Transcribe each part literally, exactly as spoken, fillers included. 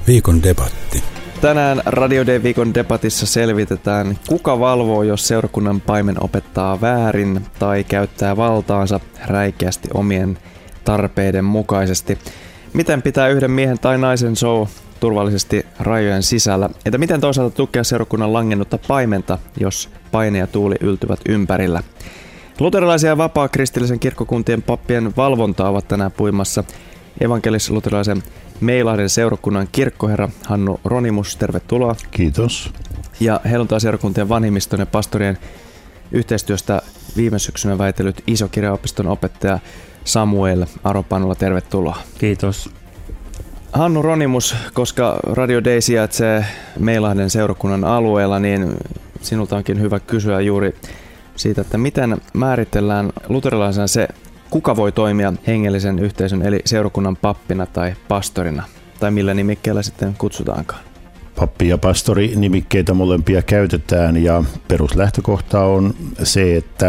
Viikon debatti. Tänään Radio Day viikon debatissa selvitetään, kuka valvoo, jos seurakunnan paimen opettaa väärin tai käyttää valtaansa räikeästi omien tarpeiden mukaisesti. Miten pitää yhden miehen tai naisen show turvallisesti rajojen sisällä? Entä miten toisaalta tukea seurakunnan langennutta paimenta, jos paine ja tuuli yltyvät ympärillä? Luterilaisia ja vapaa-kristillisen kirkkokuntien pappien valvontaa ovat tänään puimassa evankelis-luterilaisen Meilahden seurakunnan kirkkoherra Hannu Ronimus, tervetuloa. Kiitos. Ja helluntaiseurakuntien vanhimmiston ja pastorien yhteistyöstä viime syksynä väitellyt Iso-Kirjaopiston opettaja Samuel Aropanula, tervetuloa. Kiitos. Hannu Ronimus, koska Radio Day sijaitsee Meilahden seurakunnan alueella, niin sinulta onkin hyvä kysyä juuri siitä, että miten määritellään luterilaisena se, kuka voi toimia hengellisen yhteisön eli seurakunnan pappina tai pastorina, tai millä nimikkeellä sitten kutsutaankaan? Pappi ja pastori nimikkeitä molempia käytetään, ja peruslähtökohta on se, että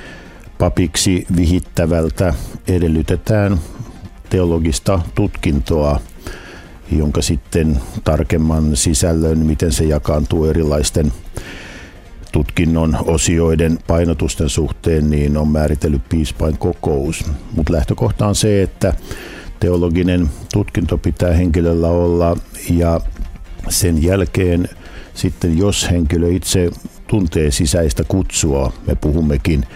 papiksi vihittävältä edellytetään teologista tutkintoa, jonka sitten tarkemman sisällön, miten se jakaantuu erilaisten tutkinnon osioiden painotusten suhteen, niin on määritellyt piispain kokous. Mutta lähtökohta on se, että teologinen tutkinto pitää henkilöllä olla, ja sen jälkeen sitten, jos henkilö itse tuntee sisäistä kutsua, me puhummekin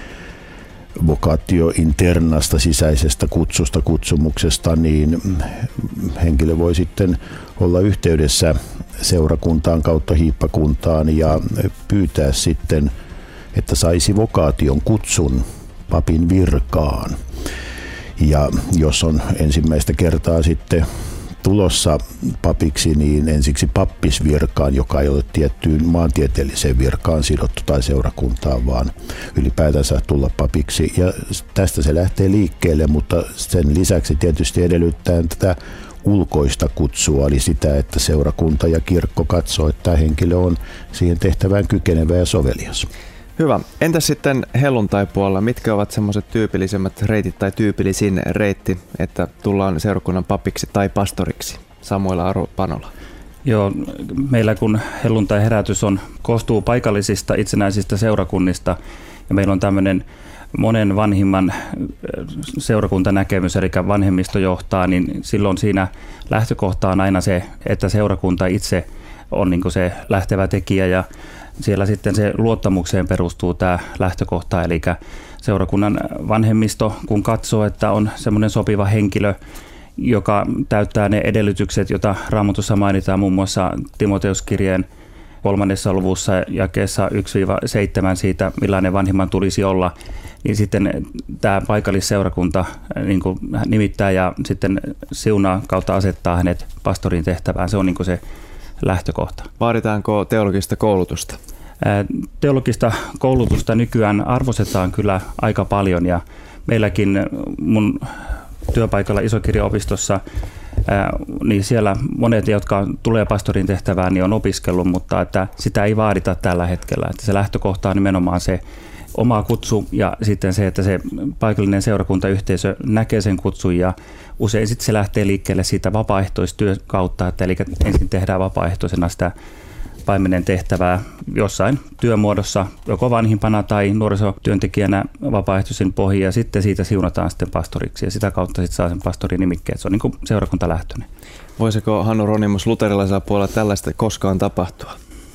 vocatio internasta, sisäisestä kutsusta, kutsumuksesta, niin henkilö voi sitten olla yhteydessä seurakuntaan kautta hiippakuntaan ja pyytää sitten, että saisi vokaation kutsun papin virkaan. Ja jos on ensimmäistä kertaa sitten tulossa papiksi, niin ensiksi pappisvirkaan, joka ei ole tiettyyn maantieteelliseen virkaan sidottu tai seurakuntaan, vaan ylipäätänsä tulla papiksi. Ja tästä se lähtee liikkeelle, mutta sen lisäksi tietysti edellyttää tätä ulkoista kutsua, eli sitä, että seurakunta ja kirkko katsoo, että tämä henkilö on siihen tehtävään kykenevä ja sovelias. Hyvä. Entäs sitten helluntaipuolella, mitkä ovat semmoiset tyypillisemmät reitit tai tyypillisin reitti, että tullaan seurakunnan papiksi tai pastoriksi? Samuel Aropanula. Joo, meillä kun helluntai-herätys on, koostuu paikallisista itsenäisistä seurakunnista, ja meillä on tämmöinen monen vanhimman seurakuntanäkemys, eli vanhemmisto johtaa, niin silloin siinä lähtökohta on aina se, että seurakunta itse on niin kuin se lähtevä tekijä, ja siellä sitten se luottamukseen perustuu tämä lähtökohta, eli seurakunnan vanhemmisto, kun katsoo, että on semmoinen sopiva henkilö, joka täyttää ne edellytykset, joita Raamatussa mainitaan muun muassa Timoteuskirjeen kolmannessa luvussa jakeessa yksi seitsemän siitä, millainen vanhimman tulisi olla, niin sitten tämä paikallisseurakunta niin kuin nimittää ja sitten siunaa kautta asettaa hänet pastorin tehtävään. Se on niin kuin se lähtökohta. Vaaditaanko teologista koulutusta? Teologista koulutusta nykyään arvostetaan kyllä aika paljon, ja meilläkin mun työpaikalla Iso-Kirjaopistossa, niin siellä monet, jotka tulee pastorin tehtävään, niin on opiskellut, mutta että sitä ei vaadita tällä hetkellä. Että se lähtökohta on nimenomaan se oma kutsu ja sitten se, että se paikallinen seurakuntayhteisö näkee sen kutsun, ja usein sitten se lähtee liikkeelle siitä vapaaehtoistyön kautta, että eli ensin tehdään vapaaehtoisena sitä paimenen tehtävää jossain työmuodossa, joko vanhimpana tai nuorisotyöntekijänä vapaaehtoisen pohjia, ja sitten siitä siunataan sitten pastoriksi, ja sitä kautta sitten saa sen pastorin nimikkeen. Se on niin kuin seurakuntalähtöinen. Voisiko Hannu Ronimus luterilaisella puolella tällaista koskaan tapahtua?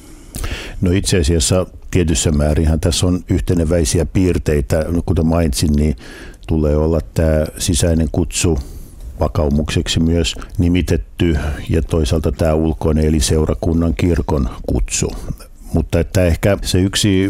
No itse asiassa tietyssä määrinhän tässä on yhteneväisiä piirteitä. Kuten mainitsin, niin tulee olla tämä sisäinen kutsu vakaumukseksi myös nimitetty, ja toisaalta tämä ulkoinen eli seurakunnan kirkon kutsu. Mutta että ehkä se yksi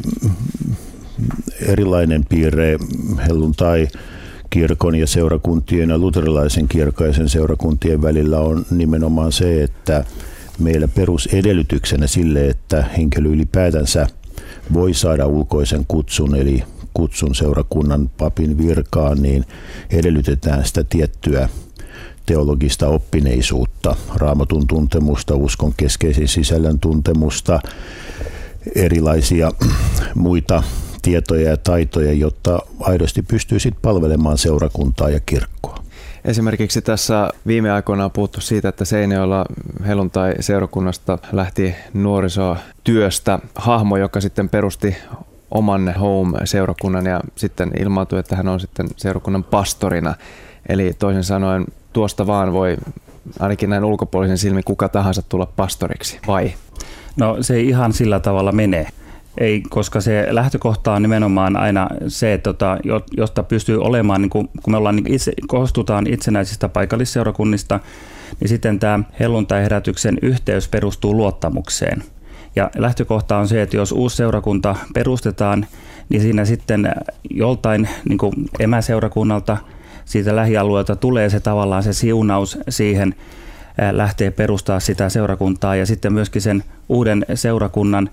erilainen piirre helluntai kirkon ja seurakuntien ja luterilaisen kirkon ja sen seurakuntien välillä on nimenomaan se, että meillä perusedellytyksenä sille, että henkilö ylipäätänsä voi saada ulkoisen kutsun, eli kutsun seurakunnan papin virkaan, niin edellytetään sitä tiettyä teologista oppineisuutta, Raamatun tuntemusta, uskon keskeisen sisällön tuntemusta, erilaisia muita tietoja ja taitoja, jotta aidosti pystyy sitten palvelemaan seurakuntaa ja kirkkoa. Esimerkiksi tässä viime aikoina on puhuttu siitä, että Seinäjoella helluntai-seurakunnasta lähti nuorisotyöstä hahmo, joka sitten perusti oman Home-seurakunnan ja sitten ilmaantui, että hän on sitten seurakunnan pastorina. Eli toisin sanoen tuosta vaan voi ainakin näin ulkopuolisen silmin kuka tahansa tulla pastoriksi, vai? No se ei ihan sillä tavalla mene. Ei, koska se lähtökohta on nimenomaan aina se, että tota, josta pystyy olemaan, niin kun, kun me ollaan, niin itse, koostutaan itsenäisistä paikallisseurakunnista, niin sitten tämä helluntai-herätyksen yhteys perustuu luottamukseen. Ja lähtökohta on se, että jos uusi seurakunta perustetaan, niin siinä sitten joltain niin kuin emäseurakunnalta, siitä lähialueelta tulee se tavallaan se siunaus siihen, lähtee perustaa sitä seurakuntaa ja sitten myöskin sen uuden seurakunnan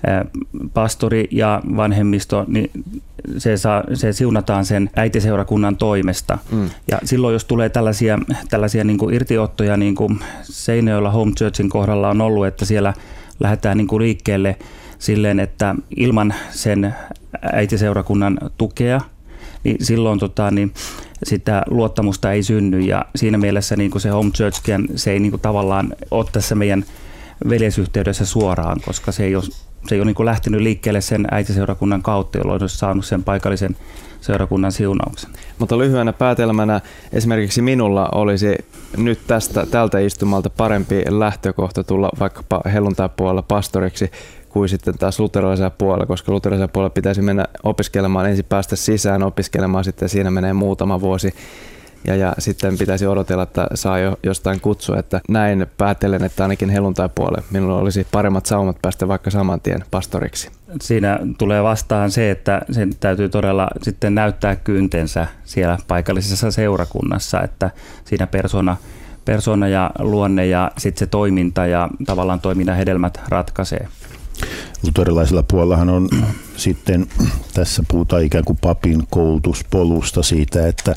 pastori ja vanhemmisto, niin se, saa, se siunataan sen äitiseurakunnan toimesta. Mm. Ja silloin jos tulee tällaisia, tällaisia niin kuin irtiottoja, niin kuin Seinäjoella Home Churchin kohdalla on ollut, että siellä lähdetään niin kuin liikkeelle silleen, että ilman sen äitiseurakunnan tukea, niin silloin tota, niin sitä luottamusta ei synny ja siinä mielessä niin kuin se Home Churchkin, se ei niin kuin tavallaan ole tässä meidän veljesyhteydessä suoraan, koska se ei ole, se ei ole niin kuin lähtenyt liikkeelle sen äitiseurakunnan kautta, jolloin olisi saanut sen paikallisen seurakunnan siunauksen. Mutta lyhyenä päätelmänä esimerkiksi minulla olisi nyt tästä, tältä istumalta parempi lähtökohta tulla vaikkapa helluntai-puolella pastoriksi kuin sitten taas luterilaisella puolella, koska luterilaisella puolella pitäisi mennä opiskelemaan, ensin päästä sisään opiskelemaan, sitten siinä menee muutama vuosi ja, ja sitten pitäisi odotella, että saa jo jostain kutsua, että näin päätellen, että ainakin helluntai-puolelle minulla olisi paremmat saumat päästä vaikka saman tien pastoriksi. Siinä tulee vastaan se, että sen täytyy todella sitten näyttää kyntensä siellä paikallisessa seurakunnassa, että siinä persona, persona ja luonne ja sitten se toiminta ja tavallaan toiminnan hedelmät ratkaisee. Luterilaisella puolellahan on sitten, tässä puhutaan ikään kuin papin koulutuspolusta siitä, että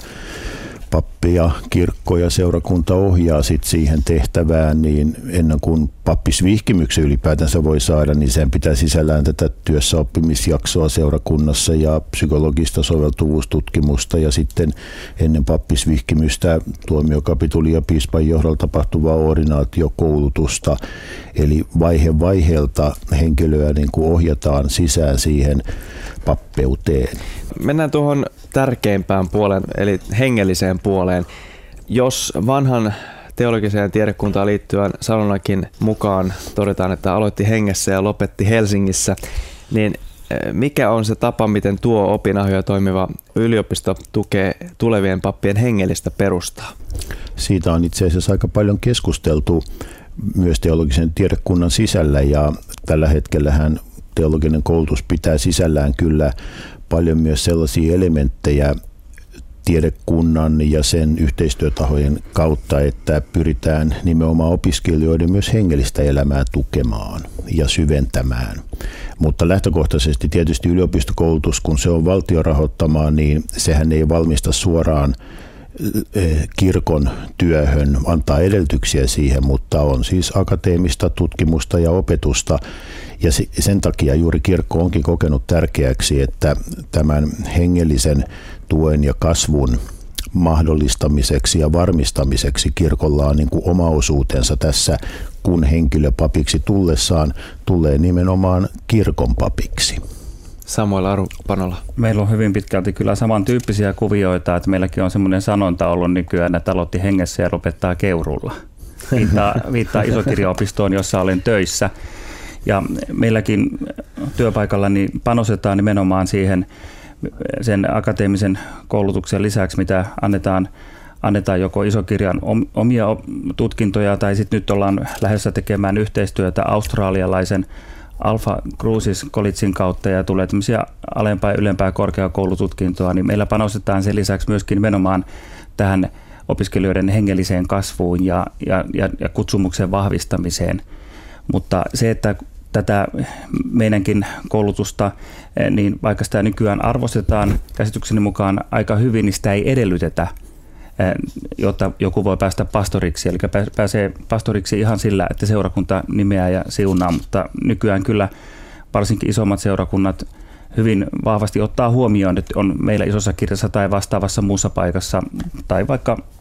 pappi ja kirkko ja seurakunta ohjaa sit siihen tehtävään, niin ennen kuin pappisvihkimyksen ylipäätänsä voi saada, niin sen pitää sisällään tätä työssäoppimisjaksoa seurakunnassa ja psykologista soveltuvuustutkimusta ja sitten ennen pappisvihkimystä tuomiokapitulin ja piispan johdolla tapahtuvaa ordinaatiokoulutusta. Eli vaihe vaiheelta henkilöä niin kuin ohjataan sisään siihen pappeuteen. Mennään tuohon tärkeimpään puoleen, eli hengelliseen puoleen. Jos vanhan teologiseen tiedekuntaan liittyen Salonakin mukaan todetaan, että aloitti hengessä ja lopetti Helsingissä, niin mikä on se tapa, miten tuo opinahjoja toimiva yliopisto tukee tulevien pappien hengellistä perustaa? Siitä on itse asiassa aika paljon keskusteltu myös teologisen tiedekunnan sisällä ja tällä hetkellähän teologinen koulutus pitää sisällään kyllä paljon myös sellaisia elementtejä tiedekunnan ja sen yhteistyötahojen kautta, että pyritään nimenomaan opiskelijoiden myös hengellistä elämää tukemaan ja syventämään. Mutta lähtökohtaisesti tietysti yliopistokoulutus, kun se on valtion rahoittamaa, niin sehän ei valmista suoraan kirkon työhön, antaa edellytyksiä siihen, mutta on siis akateemista tutkimusta ja opetusta. Ja sen takia juuri kirkko onkin kokenut tärkeäksi, että tämän hengellisen tuen ja kasvun mahdollistamiseksi ja varmistamiseksi kirkolla on niin kuin oma osuutensa tässä, kun henkilö papiksi tullessaan tulee nimenomaan kirkon papiksi. Samuel Aru-Panola. Meillä on hyvin pitkälti kyllä samantyyppisiä kuvioita, että meilläkin on semmoinen sanonta ollut nykyään, että aloitti hengessä ja lopettaa keurulla. Viittaa, viittaa Isokirjaopistoon, jossa olen töissä. Ja meilläkin työpaikalla niin panostetaan nimenomaan siihen sen akateemisen koulutuksen lisäksi, mitä annetaan, annetaan joko Isokirjan omia tutkintoja tai sitten nyt ollaan lähdössä tekemään yhteistyötä australialaisen Alpha Crucis Collegein kautta ja tulee tämmöisiä alempaa ja ylempää korkeakoulututkintoa, niin meillä panostetaan sen lisäksi myöskin nimenomaan tähän opiskelijoiden hengelliseen kasvuun ja, ja, ja, ja kutsumuksen vahvistamiseen. Mutta se, että tätä meidänkin koulutusta, niin vaikka sitä nykyään arvostetaan käsitykseni mukaan aika hyvin, niin sitä ei edellytetä, jotta joku voi päästä pastoriksi. Eli pääsee pastoriksi ihan sillä, että seurakunta nimeää ja siunaa, mutta nykyään kyllä varsinkin isommat seurakunnat hyvin vahvasti ottaa huomioon, että on meillä Isossa Kirjassa tai vastaavassa muussa paikassa tai vaikka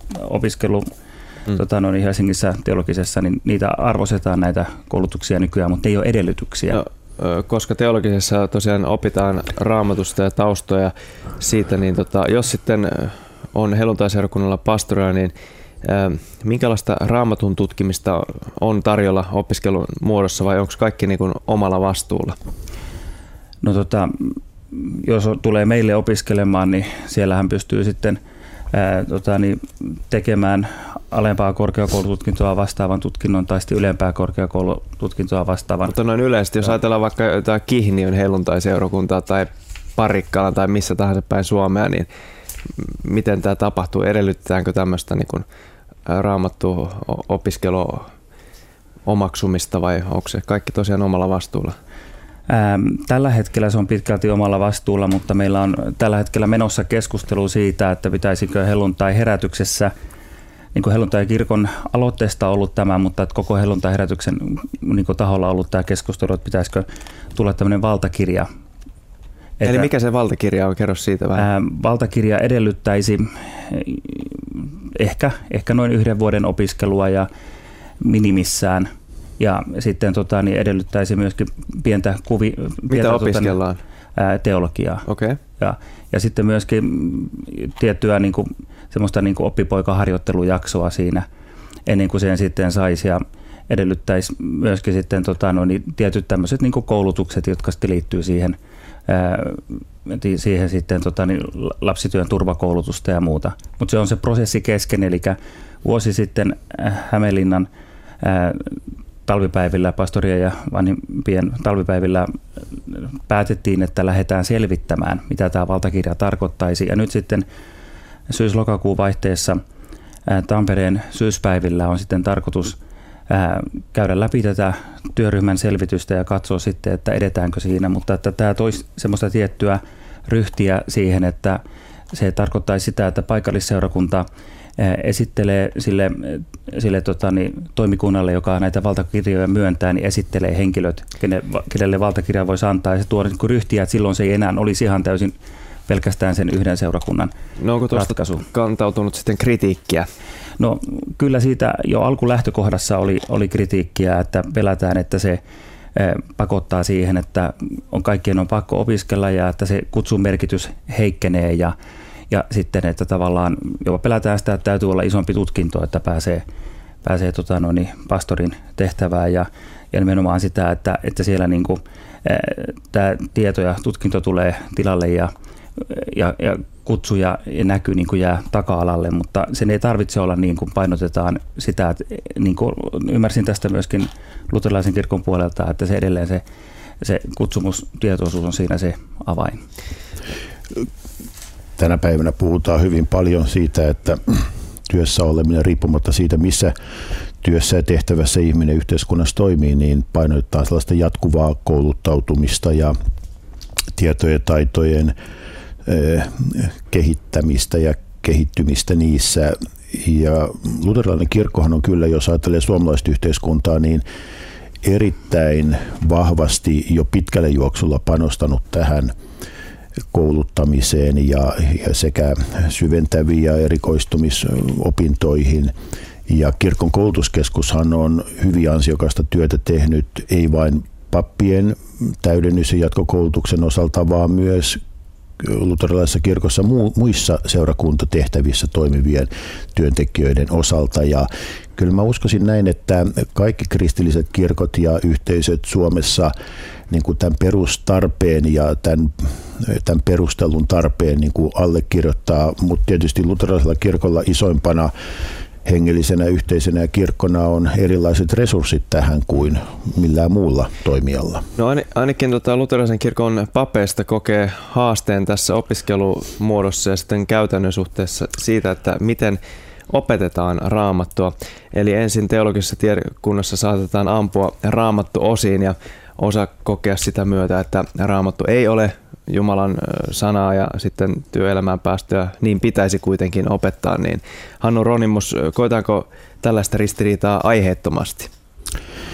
opiskelu mm. tota, no, niin Helsingissä teologisessa, niin niitä arvostetaan näitä koulutuksia nykyään, mutta ei ole edellytyksiä. No, koska teologisessa tosiaan opitaan raamatusta ja taustoja siitä, niin tota, jos sitten on helluntaiseurakunnalla pastorilla, niin äh, minkälaista raamatun tutkimista on tarjolla opiskelun muodossa vai onko kaikki niin kuin omalla vastuulla? No tota, jos tulee meille opiskelemaan, niin siellähän pystyy sitten ää, tota, niin tekemään alempaa korkeakoulututkintoa vastaavan tutkinnon tai sitten ylempää korkeakoulututkintoa vastaavan. Mutta noin yleisesti, jos ajatellaan vaikka jotain Kihniön helluntaiseurakuntaa tai Parikkala tai missä tahansa päin Suomea, niin miten tämä tapahtuu? Edellytetäänkö tämmöistä niin kuin raamattu opiskelua omaksumista vai onko se kaikki tosiaan omalla vastuulla? Tällä hetkellä se on pitkälti omalla vastuulla, mutta meillä on tällä hetkellä menossa keskustelu siitä, että pitäisikö helluntai-herätyksessä, niin kuin helluntai-kirkon aloitteesta ollut tämä, mutta että koko helluntai-herätyksen niin kuin taholla ollut tämä keskustelu, että pitäisikö tulla tämmöinen valtakirja. Eli että, mikä se valtakirja on? Kerro siitä vähän. Ää, valtakirja edellyttäisi ehkä, ehkä noin yhden vuoden opiskelua ja minimissään. Ja sitten tota, niin edellyttäisi myöskin pientä kuvi... Mitä pientä, opiskellaan? Tota, ää, teologiaa. Okay. Ja, ja sitten myöskin tiettyä niin kuin, semmoista niin kuin oppipoikaharjoittelujaksoa siinä, ennen kuin sen sitten saisi. Ja edellyttäisi myöskin sitten tota, no, niin tietyt tämmöiset niin kuin koulutukset, jotka sitten liittyy siihen, ää, siihen sitten, tota, niin lapsityön turvakoulutusta ja muuta. Mutta se on se prosessi kesken, eli vuosi sitten Hämeenlinnan ää, talvipäivillä, pastorien ja vanhimpien talvipäivillä päätettiin, että lähdetään selvittämään, mitä tämä valtakirja tarkoittaisi. Ja nyt sitten syys-lokakuun vaihteessa Tampereen syyspäivillä on sitten tarkoitus käydä läpi tätä työryhmän selvitystä ja katsoa sitten, että edetäänkö siinä. Mutta että tämä toisi semmoista tiettyä ryhtiä siihen, että se tarkoittaisi sitä, että paikallisseurakunta esittelee sille, sille tota, niin, toimikunnalle, joka näitä valtakirjoja myöntää, niin esittelee henkilöt, kenelle valtakirja voisi antaa. Ja se tuo niin ryhtiä, että silloin se ei enää olisi ihan täysin pelkästään sen yhden seurakunnan no, onko ratkaisu. Kantautunut sitten kritiikkiä? No kyllä siitä jo alkulähtökohdassa oli, oli kritiikkiä, että pelätään, että se pakottaa siihen, että on kaikkien on pakko opiskella ja että se kutsun merkitys heikkenee ja Ja sitten, että tavallaan jopa pelätään sitä, että täytyy olla isompi tutkinto, että pääsee, pääsee tota noin, pastorin tehtävään ja, ja nimenomaan sitä, että, että siellä niin kuin, tämä tieto ja tutkinto tulee tilalle ja, ja, ja kutsu ja, ja näky niin kuin jää taka-alalle, mutta sen ei tarvitse olla niin kuin painotetaan sitä, että niin kuin ymmärsin tästä myöskin luterilaisen kirkon puolelta, että se edelleen se, se kutsumustietoisuus on siinä se avain. Tänä päivänä puhutaan hyvin paljon siitä, että työssä oleminen riippumatta siitä, missä työssä ja tehtävässä ihminen yhteiskunnassa toimii, niin painotetaan sellaista jatkuvaa kouluttautumista ja tietojen ja taitojen kehittämistä ja kehittymistä niissä. Ja luterilainen kirkkohan on kyllä, jos ajattelee suomalaista yhteiskuntaa, niin erittäin vahvasti jo pitkällä juoksulla panostanut tähän kouluttamiseen ja, ja sekä syventäviin ja erikoistumisopintoihin. Ja kirkon koulutuskeskushan on hyvin ansiokasta työtä tehnyt, ei vain pappien täydennys- ja jatkokoulutuksen osalta, vaan myös luterilaisessa kirkossa muissa seurakuntatehtävissä toimivien työntekijöiden osalta. Ja kyllä mä uskoisin näin, että kaikki kristilliset kirkot ja yhteisöt Suomessa niin kuin tämän perustarpeen ja tämän, tämän perustelun tarpeen niin kuin allekirjoittaa, mutta tietysti luterilaisella kirkolla isoimpana hengellisenä yhteisönä ja kirkkona on erilaiset resurssit tähän kuin millään muulla toimijalla. No ainakin tota, luterilaisen kirkon papeista kokee haasteen tässä opiskelumuodossa ja sitten käytännön suhteessa siitä, että miten opetetaan raamattua. Eli ensin teologisessa tiedekunnassa saatetaan ampua raamattu osiin ja osa kokea sitä myötä, että raamattu ei ole Jumalan sanaa ja sitten työelämään päästöä niin pitäisi kuitenkin opettaa. Niin Hannu Ronimus, koetaanko tällaista ristiriitaa aiheettomasti?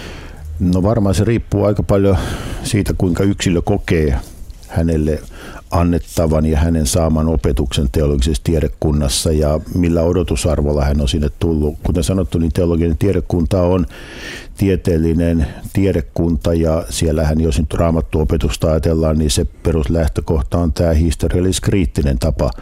No varmaan se riippuu aika paljon siitä, kuinka yksilö kokee hänelle annettavan ja hänen saaman opetuksen teologisessa tiedekunnassa ja millä odotusarvolla hän on sinne tullut. Kuten sanottu, niin teologinen tiedekunta on tieteellinen tiedekunta ja siellähän, jos nyt raamattuopetusta ajatellaan, niin se peruslähtökohta on tämä historiallis-kriittinen tapa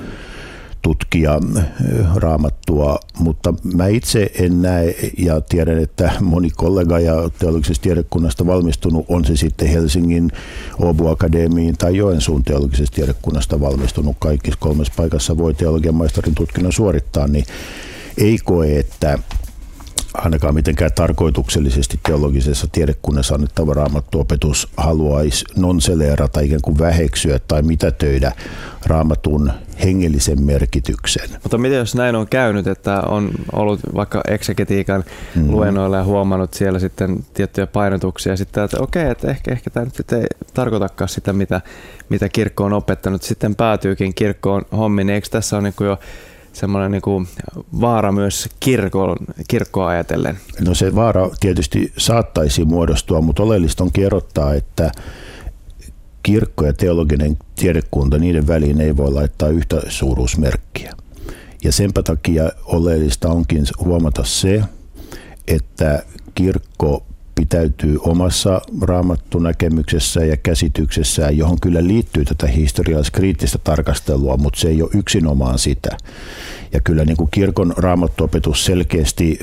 tutkia raamattua, mutta mä itse en näe ja tiedän, että moni kollega ja teologisesta tiedekunnasta valmistunut, on se sitten Helsingin Åbo Akademiin tai Joensuun teologisesta tiedekunnasta valmistunut, kaikissa kolmessa paikassa voi teologian maisterin tutkinnon suorittaa, niin ei koe, että ainakaan mitenkään tarkoituksellisesti teologisessa tiedekunnassa annettava raamattuopetus haluaisi nonseleerata, ikään kuin väheksyä tai mitätöidä raamatun hengellisen merkityksen. Mutta miten jos näin on käynyt, että on ollut vaikka eksegetiikan mm. luennoilla ja huomannut siellä sitten tiettyjä painotuksia, sitten että okei, että ehkä, ehkä tämä nyt ei tarkoitakaan sitä, mitä, mitä kirkko on opettanut, sitten päätyykin kirkkoon hommiin, niin eikö tässä ole niin kuin jo semmoinen niin kuin vaara myös kirkon, kirkkoa ajatellen? No se vaara tietysti saattaisi muodostua, mutta oleellista on kerrottaa, että kirkko ja teologinen tiedekunta, niiden väliin ei voi laittaa yhtä suuruusmerkkiä. Ja senpä takia oleellista onkin huomata se, että kirkko pitäytyy omassa raamattunäkemyksessä ja käsityksessään, johon kyllä liittyy tätä historiallis-kriittistä tarkastelua, mutta se ei ole yksinomaan sitä. Ja kyllä niin kuin kirkon raamattuopetus selkeästi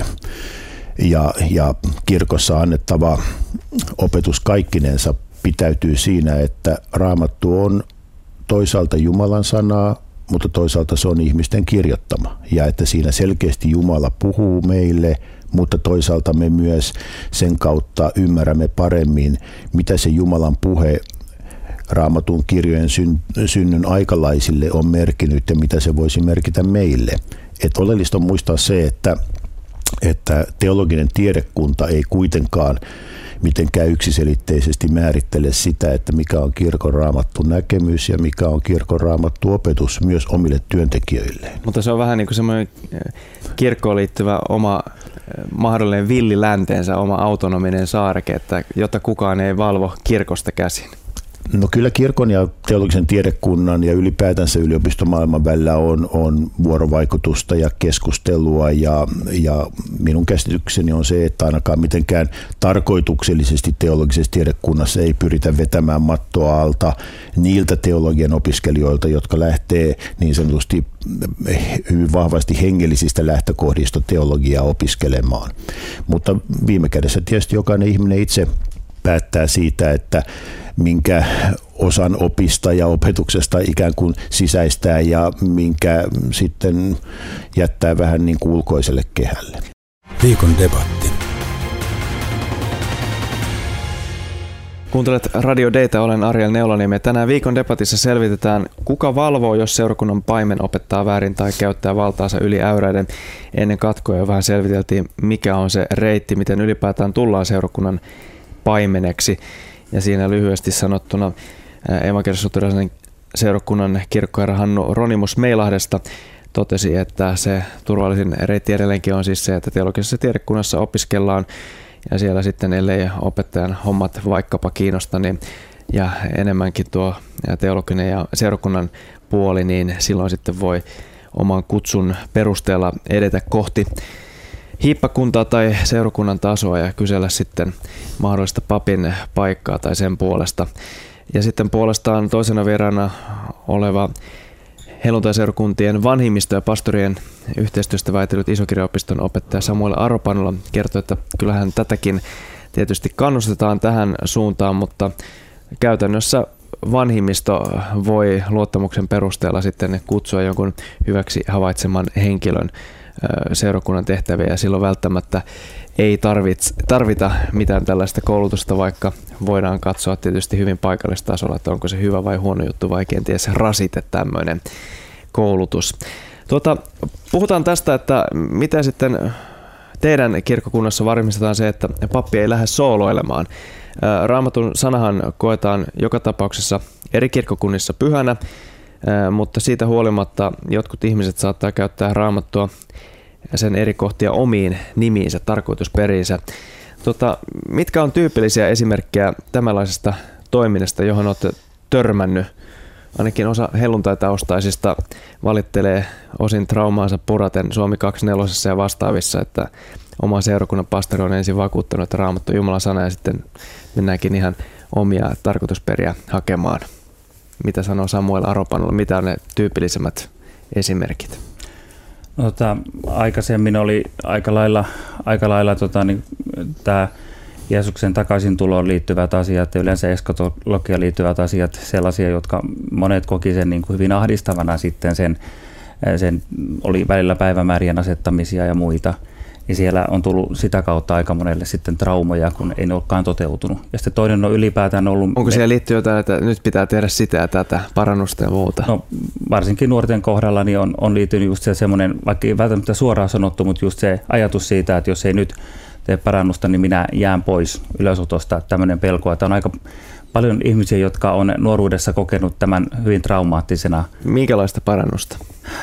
ja, ja kirkossa annettava opetus kaikkinensa pitäytyy siinä, että raamattu on toisaalta Jumalan sanaa, mutta toisaalta se on ihmisten kirjoittama. Ja että siinä selkeästi Jumala puhuu meille, mutta toisaalta me myös sen kautta ymmärrämme paremmin, mitä se Jumalan puhe Raamatun kirjojen synnyn aikalaisille on merkinnyt ja mitä se voisi merkitä meille. Et oleellista on muistaa se, että, että teologinen tiedekunta ei kuitenkaan mitenkään yksiselitteisesti määrittele sitä, että mikä on kirkon raamattu näkemys ja mikä on kirkon raamattu opetus myös omille työntekijöille. Mutta se on vähän niin kuin semmoinen kirkkoon liittyvä oma mahdollinen villilänteensä, oma autonominen saareke, että jotta kukaan ei valvo kirkosta käsin. No kyllä kirkon ja teologisen tiedekunnan ja ylipäätänsä yliopistomaailman välillä on, on vuorovaikutusta ja keskustelua ja, ja minun käsitykseni on se, että ainakaan mitenkään tarkoituksellisesti teologisessa tiedekunnassa ei pyritä vetämään mattoa alta niiltä teologian opiskelijoilta, jotka lähtee niin sanotusti hyvin vahvasti hengellisistä lähtökohdista teologiaa opiskelemaan. Mutta viime kädessä tietysti jokainen ihminen itse päättää siitä, että minkä osan opista ja opetuksesta ikään kuin sisäistää ja minkä sitten jättää vähän niin kuin ulkoiselle kehälle. Viikon debatti. Kuuntelet Radio Data, olen Ariel Neulaniemi ja tänään viikon debatissa selvitetään, kuka valvoo, jos seurakunnan paimen opettaa väärin tai käyttää valtaansa yli äyräiden. Ennen katkoja vähän selviteltiin, mikä on se reitti, miten ylipäätään tullaan seurakunnan paimeneksi. Ja siinä lyhyesti sanottuna evankelis-luterilaisen seurakunnan kirkkoherra Hannu Ronimus Meilahdesta totesi, että se turvallisin reitti edelleenkin on siis se, että teologisessa tiedekunnassa opiskellaan ja siellä sitten, ellei opettajan hommat vaikkapa kiinnosta, niin ja enemmänkin tuo teologinen ja seurakunnan puoli, niin silloin sitten voi oman kutsun perusteella edetä kohti hiippakuntaa tai seurakunnan tasoa ja kysellä sitten mahdollista papin paikkaa tai sen puolesta. Ja sitten puolestaan toisena vieraana oleva helluntaiseurakuntien vanhimmisto- ja pastorien yhteistyöstä väitellyt Isokirjaopiston opettaja Samuel Aropanula kertoi, että kyllähän tätäkin tietysti kannustetaan tähän suuntaan, mutta käytännössä vanhimmisto voi luottamuksen perusteella sitten kutsua jonkun hyväksi havaitseman henkilön seurakunnan tehtäviä ja silloin välttämättä ei tarvitse, tarvita mitään tällaista koulutusta, vaikka voidaan katsoa tietysti hyvin paikallistasolla, että onko se hyvä vai huono juttu vai kenties rasite tämmöinen koulutus. Tuota, puhutaan tästä, että miten sitten teidän kirkkokunnassa varmistetaan se, että pappi ei lähde sooloilemaan. Raamatun sanahan koetaan joka tapauksessa eri kirkkokunnissa pyhänä, mutta siitä huolimatta jotkut ihmiset saattaa käyttää Raamattua ja sen eri kohtia omiin nimiinsä, tarkoitusperiinsä. Tota, mitkä on tyypillisiä esimerkkejä tämänlaisesta toiminnasta, johon olette törmännyt Ainakin osa helluntaitaustaisista valittelee osin traumaansa puraten Suomi kaksikymmentäneljä ja vastaavissa, että oma seurakunnan pastori on ensin vakuuttanut, että Raamattu on Jumalan sana ja sitten mennäänkin ihan omia tarkoitusperiä hakemaan. Mitä sanoo Samuel Aropanulla? Mitä on ne tyypillisimmät esimerkit? No, tota, aikaisemmin oli aika lailla, aika lailla tota, niin, tämä Jeesuksen takaisintuloon liittyvät asiat ja yleensä eskatologiaan liittyvät asiat, sellaisia, jotka monet koki sen niin kuin hyvin ahdistavana sitten sen, sen oli välillä päivämäärien asettamisia ja muita. Ja siellä on tullut sitä kautta aika monelle sitten traumoja, kun ei ne olekaan toteutunut. Ja sitten toinen on ylipäätään ollut... Onko siellä liittyy jotain, että nyt pitää tehdä sitä ja tätä, parannusta ja muuta? No varsinkin nuorten kohdalla niin on, on liittynyt just se semmoinen, vaikka ei välttämättä suoraan sanottu, mutta just se ajatus siitä, että jos ei nyt tee parannusta, niin minä jään pois ylösotosta. Tämmöinen pelko, että on aika paljon ihmisiä, jotka on nuoruudessa kokenut tämän hyvin traumaattisena. Minkälaista parannusta?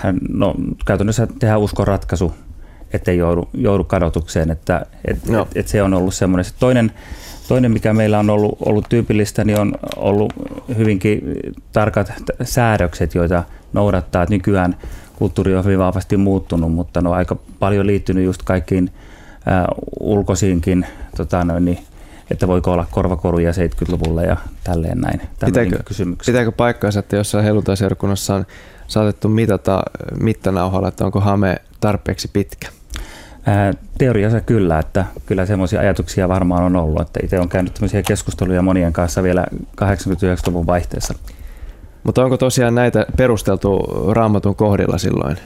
No käytännössä tehdään uskonratkaisu, ettei joudu, joudu kadotukseen, että et, no. et, et se on ollut semmoinen. Toinen, toinen, mikä meillä on ollut, ollut tyypillistä, niin on ollut hyvinkin tarkat säädökset, joita noudattaa. Et nykyään kulttuuri on hyvin vahvasti muuttunut, mutta ne on aika paljon liittynyt just kaikkiin ää, ulkoisiinkin, tota noin, niin, että voiko olla korvakoruja seitsemänkymmentäluvulla ja tälleen näin. Pitääkö, pitääkö paikkaansa, että jossain helluntaisseurakunnassa on saatettu mitata mittanauhalla, että onko hame tarpeeksi pitkä? Ää, teoriassa kyllä, että kyllä semmoisia ajatuksia varmaan on ollut, että itse olen käynyt tämmöisiä keskusteluja monien kanssa vielä kahdeksankymmentä-yhdeksänkymmentäluvun vaihteessa. Mutta onko tosiaan näitä perusteltu Raamatun kohdilla silloin?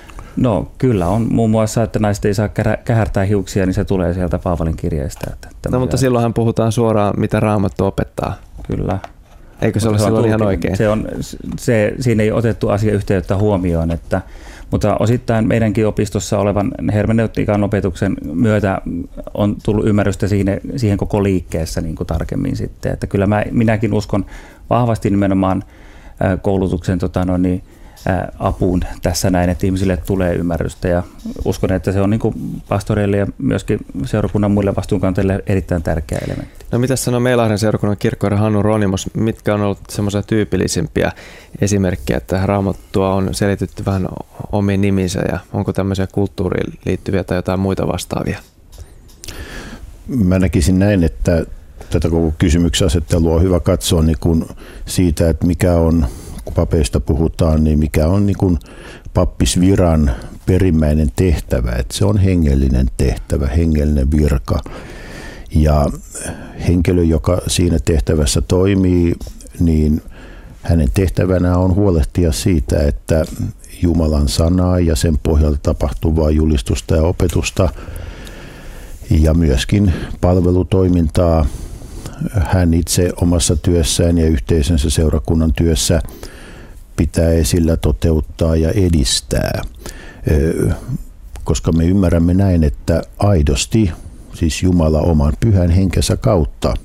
No kyllä on muun muassa, että naiset ei saa kähärtää hiuksia, niin se tulee sieltä Paavalin kirjeestä. Että no mutta silloinhan puhutaan suoraan, mitä Raamattu opettaa. Kyllä. Eikö se ole se silloin ihan oikein? Se on, se, siinä ei otettu asiayhteyttä huomioon, että, mutta osittain meidänkin opistossa olevan hermeneutiikan opetuksen myötä on tullut ymmärrystä siihen, siihen koko liikkeessä niin kuin tarkemmin sitten. Että kyllä mä, minäkin uskon vahvasti nimenomaan koulutuksen tota, no niin, apuun tässä näin, että ihmisille tulee ymmärrystä ja uskon, että se on niin kuin pastoreille ja myöskin seurakunnan muille vastuunkantajille erittäin tärkeä elementti. No mitä sanoo Meilahden seurakunnan kirkkoherra Hannu Ronimos, mitkä on ollut semmoisia tyypillisimpiä esimerkkejä, että Raamattua on selitetty vähän omiin niminsä ja onko tämmöisiä kulttuuriin liittyviä tai jotain muita vastaavia? Mä näkisin näin, että tätä koko kysymyksen asettelua on hyvä katsoa niin kuin siitä, että mikä on, kun papeista puhutaan, niin mikä on niin kuin pappisviran perimmäinen tehtävä. Että se on hengellinen tehtävä, hengellinen virka. Ja henkilö, joka siinä tehtävässä toimii, niin hänen tehtävänä on huolehtia siitä, että Jumalan sanaa ja sen pohjalta tapahtuvaa julistusta ja opetusta ja myöskin palvelutoimintaa hän itse omassa työssään ja yhteisönsä seurakunnan työssä pitää esillä, toteuttaa ja edistää. Koska me ymmärrämme näin, että aidosti, siis Jumala oman pyhän henkensä kautta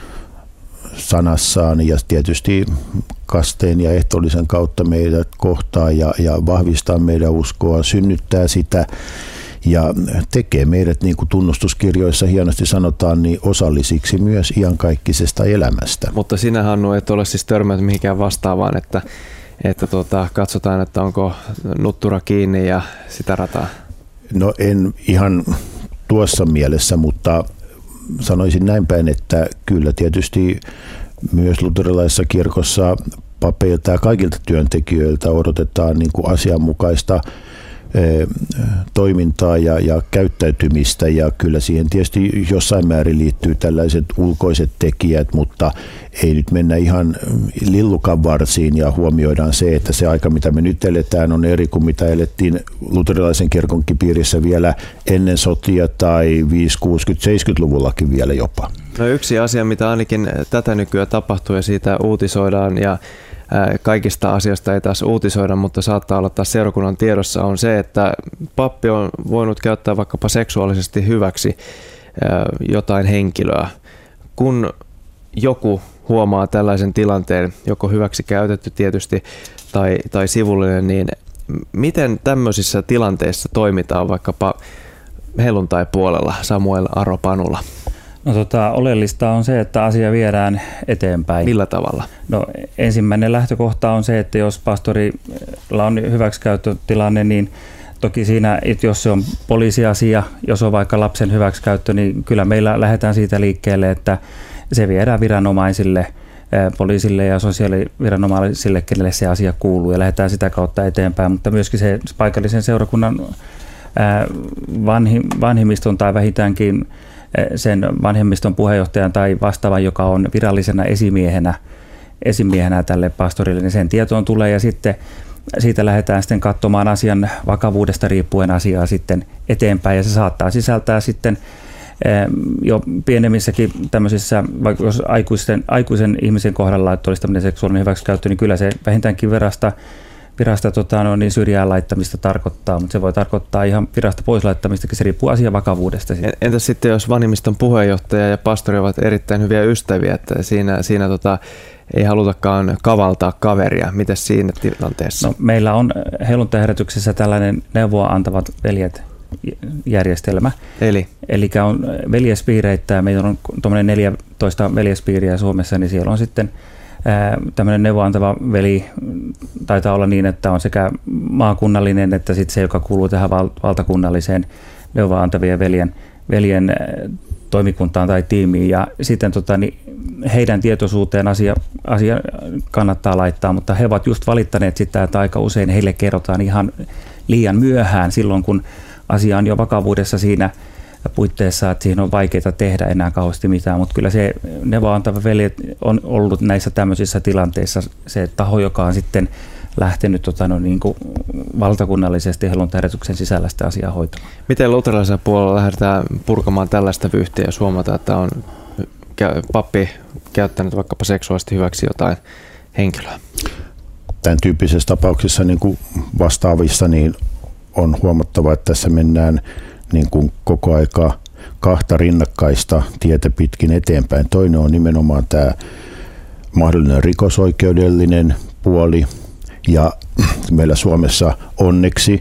sanassaan ja tietysti kasteen ja ehtoollisen kautta meidät kohtaa ja, ja vahvistaa meidän uskoa, synnyttää sitä ja tekee meidät, niin kuin tunnustuskirjoissa hienosti sanotaan, niin osallisiksi myös iankaikkisesta elämästä. Mutta sinä, Hannu, et ole siis törmännyt mihinkään vastaavaan, että, että tuota, katsotaan, että onko nuttura kiinni ja sitä rataa? No en ihan tuossa mielessä, mutta sanoisin näin päin, että kyllä tietysti myös luterilaisessa kirkossa papeilta ja kaikilta työntekijöiltä odotetaan niin kuin asianmukaista toimintaa ja, ja käyttäytymistä ja kyllä siihen tietysti jossain määrin liittyy tällaiset ulkoiset tekijät, mutta ei nyt mennä ihan lillukan varsiin ja huomioidaan se, että se aika mitä me nyt eletään on eri kuin mitä elettiin luterilaisen kirkonkin piirissä vielä ennen sotia tai viisi-, kuusikymmentä-, seitsemänkymmentäluvullakin vielä jopa. No yksi asia, mitä ainakin tätä nykyään tapahtuu ja siitä uutisoidaan ja kaikista asioista ei taas uutisoida, mutta saattaa olla taas seurakunnan tiedossa, on se, että pappi on voinut käyttää vaikkapa seksuaalisesti hyväksi jotain henkilöä. Kun joku huomaa tällaisen tilanteen, joko hyväksi käytetty tietysti tai, tai sivullinen, niin miten tämmöisissä tilanteissa toimitaan vaikkapa helluntaipuolella Samuel Aropanulla? No, tota, oleellista on se, että asia viedään eteenpäin. Millä tavalla? No, ensimmäinen lähtökohta on se, että jos pastorilla on hyväksikäyttötilanne, niin toki siinä, että jos se on poliisiasia, jos on vaikka lapsen hyväksikäyttö, niin kyllä meillä lähdetään siitä liikkeelle, että se viedään viranomaisille, poliisille ja sosiaaliviranomaisille, kenelle se asia kuuluu, ja lähdetään sitä kautta eteenpäin, mutta myöskin se paikallisen seurakunnan vanhimmiston tai vähintäänkin sen vanhemmiston puheenjohtajan tai vastaavan, joka on virallisena esimiehenä, esimiehenä tälle pastorille, niin sen tietoon tulee, ja sitten siitä lähdetään sitten katsomaan asian vakavuudesta riippuen asiaa sitten eteenpäin, ja se saattaa sisältää sitten jo pienemmissäkin tämmöisissä, vaikka jos aikuisen, aikuisen ihmisen kohdalla, että olisi tämmöinen seksuaalinen hyväksikäyttö, niin kyllä se vähintäänkin virasta, virasta tota, no, niin syrjään laittamista tarkoittaa, mutta se voi tarkoittaa ihan virasta pois laittamistakin, se riippuu asian vakavuudesta. Entäs sitten, jos vanhimmiston puheenjohtaja ja pastori ovat erittäin hyviä ystäviä, että siinä, siinä tota, ei halutakaan kavaltaa kaveria, miten siinä tilanteessa? No, meillä on helluntaherätyksessä tällainen neuvoa antavat veljet järjestelmä. Eli? Eli on veljespiireittäin, meillä on tuommoinen neljätoista veljespiiriä Suomessa, niin siellä on sitten ää, tämmöinen neuvoantava veli, taitaa olla niin, että on sekä maakunnallinen että sitten se, joka kuuluu tähän val- valtakunnalliseen neuvoa antavien veljen, veljen toimikuntaan tai tiimiin, ja sitten tota, niin heidän tietoisuuteen asia, asia kannattaa laittaa, mutta he ovat just valittaneet sitä, että aika usein heille kerrotaan ihan liian myöhään silloin, kun asia on jo vakavuudessa siinä puitteissa, että siihen on vaikeaa tehdä enää kauheasti mitään, mutta kyllä se neuvoa antava veljet on ollut näissä tämmöisissä tilanteissa se taho, joka on sitten lähtenyt tota, no, niin kuin valtakunnallisesti helluntaherätyksen sisällä sitä asiaa hoitamaan. Miten luterilaisella puolella lähdetään purkamaan tällaista vyyhtiä, jos huomataan, että on pappi käyttänyt vaikkapa seksuaalisesti hyväksi jotain henkilöä? Tämän tyyppisessä tapauksessa niin kuin vastaavissa niin on huomattava, että tässä mennään niin kuin koko aika kahta rinnakkaista tietä pitkin eteenpäin. Toinen on nimenomaan tämä mahdollinen rikosoikeudellinen puoli, ja meillä Suomessa onneksi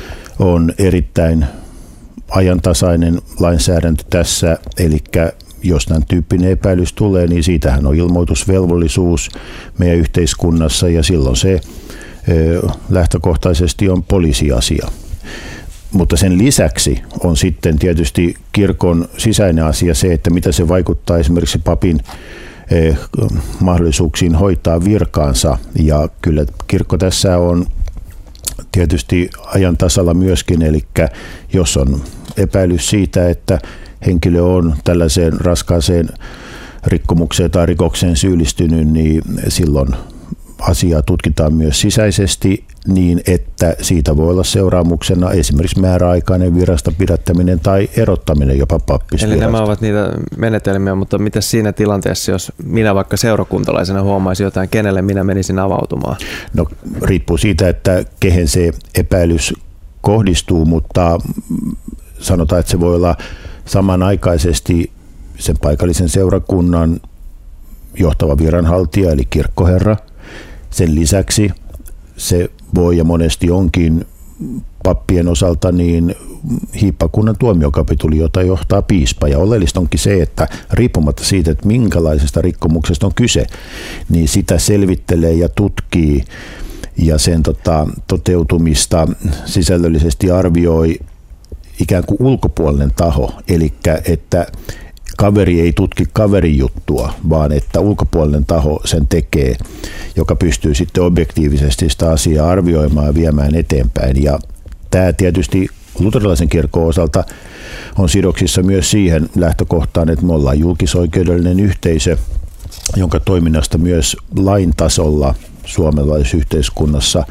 on erittäin ajantasainen lainsäädäntö tässä, eli jos tämän tyyppinen epäilys tulee, niin siitähän on ilmoitusvelvollisuus meidän yhteiskunnassa, ja silloin se lähtökohtaisesti on poliisiasia. Mutta sen lisäksi on sitten tietysti kirkon sisäinen asia se, että mitä se vaikuttaa esimerkiksi papin eh, mahdollisuuksiin hoitaa virkaansa. Ja kyllä kirkko tässä on tietysti ajan tasalla myöskin, eli jos on epäilys siitä, että henkilö on tällaiseen raskaaseen rikkomukseen tai rikokseen syyllistynyt, niin silloin asiaa tutkitaan myös sisäisesti niin, että siitä voi olla seuraamuksena esimerkiksi määräaikainen virasta pidättäminen tai erottaminen jopa pappisvirasta. Eli nämä ovat niitä menetelmiä, mutta mitä siinä tilanteessa, jos minä vaikka seurakuntalaisena huomaisin jotain, kenelle minä menisin avautumaan? No, riippuu siitä, että kehen se epäilys kohdistuu, mutta sanotaan, että se voi olla samanaikaisesti sen paikallisen seurakunnan johtava viranhaltija eli kirkkoherra. Sen lisäksi se voi ja monesti onkin pappien osalta niin hiippakunnan tuomiokapituli, jota johtaa piispa. Ja oleellista onkin se, että riippumatta siitä, että minkälaisesta rikkomuksesta on kyse, niin sitä selvittelee ja tutkii ja sen tota, toteutumista sisällöllisesti arvioi ikään kuin ulkopuolinen taho. Eli että kaveri ei tutki kaverin juttua, vaan että ulkopuolinen taho sen tekee, joka pystyy sitten objektiivisesti sitä asiaa arvioimaan ja viemään eteenpäin. Ja tämä tietysti luterilaisen kirkon osalta on sidoksissa myös siihen lähtökohtaan, että me ollaan julkisoikeudellinen yhteisö, jonka toiminnasta myös lain tasolla suomalaisessa yhteiskunnassa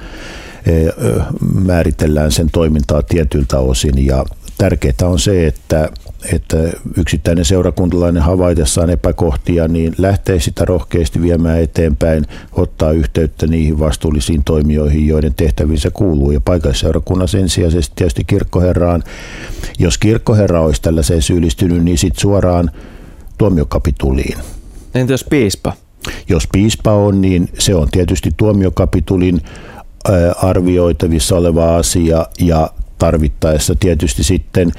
määritellään sen toimintaa tietyltä osin. Ja tärkeää on se, että että yksittäinen seurakuntalainen havaitessaan epäkohtia, niin lähtee sitä rohkeasti viemään eteenpäin, ottaa yhteyttä niihin vastuullisiin toimijoihin, joiden tehtäviin kuuluu. Ja paikallisseurakunnassa ensisijaisesti tietysti kirkkoherraan. Jos kirkkoherra olisi tällaiseen syyllistynyt, niin sitten suoraan tuomiokapituliin. Entä jos piispa? Jos piispa on, niin se on tietysti tuomiokapitulin arvioitavissa oleva asia, ja tarvittaessa. Tietysti sitten